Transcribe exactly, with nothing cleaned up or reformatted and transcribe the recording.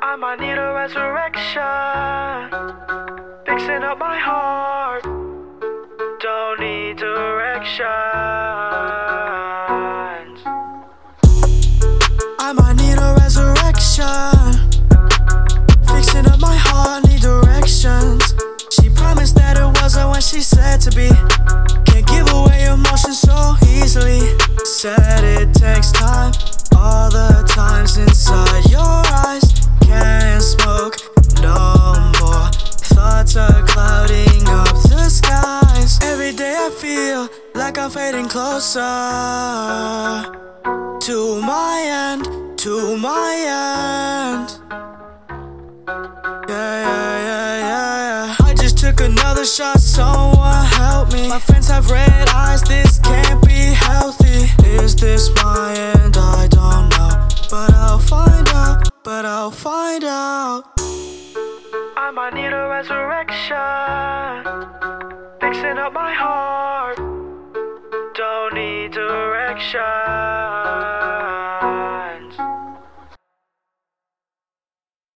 I might need a resurrection, fixing up my heart. Don't need directions. I might need a resurrection, fixing up my heart, need directions. She promised that it wasn't what she said to be. Can't give away emotions so easily. Said it takes time, all the times inside your eyes. Can't smoke no more, thoughts are clouding up the skies. Every day I feel like I'm fading closer to my end, to my end. Yeah, yeah, yeah, yeah, yeah. I just took another shot, someone help me. My friends have red eyes, this can't be healthy. Is this my end? I don't know, but I'll find out, but I'll find out. I might need a resurrection, fixing up my heart. Don't need direction.